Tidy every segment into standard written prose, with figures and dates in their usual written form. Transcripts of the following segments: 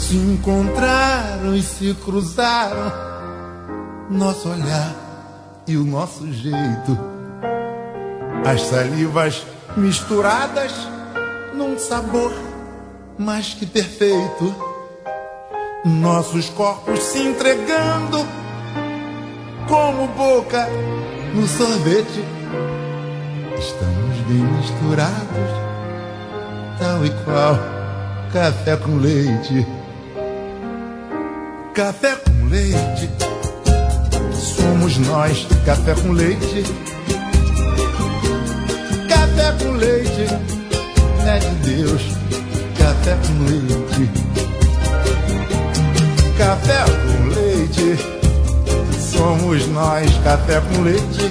se encontraram e se cruzaram, nosso olhar e o nosso jeito, as salivas misturadas num sabor mais que perfeito, nossos corpos se entregando como boca no sorvete. Estamos bem misturados, tal e qual café com leite. Café com leite, somos nós, café com leite. Café com leite, é de Deus, café com leite. Café com leite, somos nós, café com leite.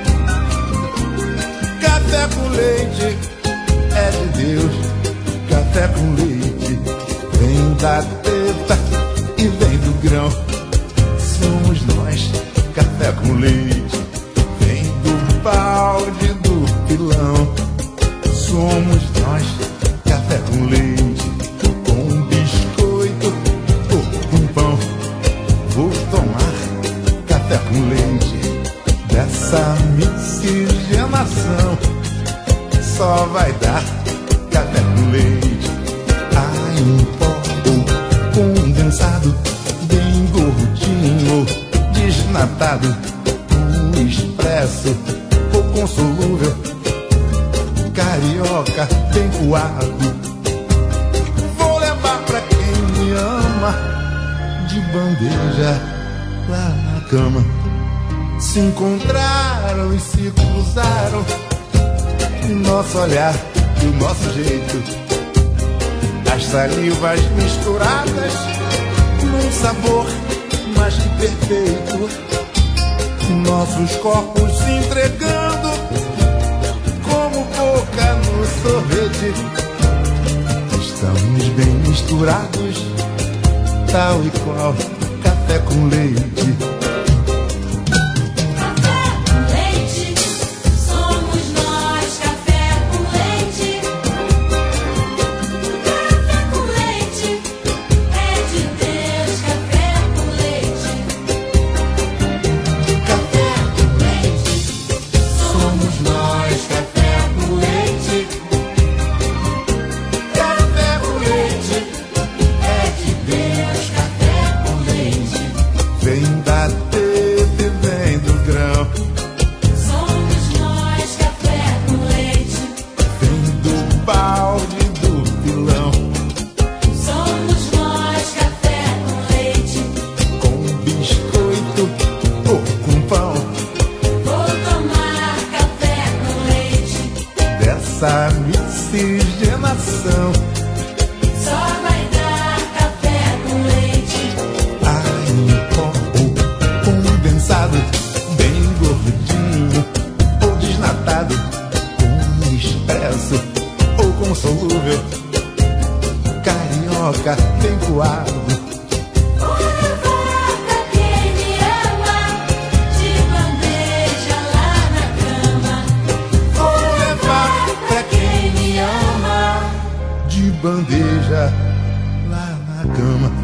Café com leite, é de Deus, café com leite. Vem da teta e vem do grão, somos nós, café com leite. Vem do balde do pilão, somos nós, café com leite. Com biscoito ou com pão, vou tomar café com leite. Dessa miscigenação só vai dar café com leite. Ai, um pó condensado, bem gordinho, desnatado, com expresso ou com solúvel, carioca, bem coado. Vou levar pra quem me ama, de bandeja lá na cama. Se encontraram e se cruzaram, nosso olhar e o nosso jeito, as salivas misturadas num sabor mais que perfeito, nossos corpos se entregando como boca no sorvete. Estamos bem misturados, tal e qual café com leite. Essa miscigenação só vai dar café com leite. Ai, um pó condensado, bem gordinho ou desnatado, com expresso ou com solúvel, carioca, bem coado. Bandeja lá na cama.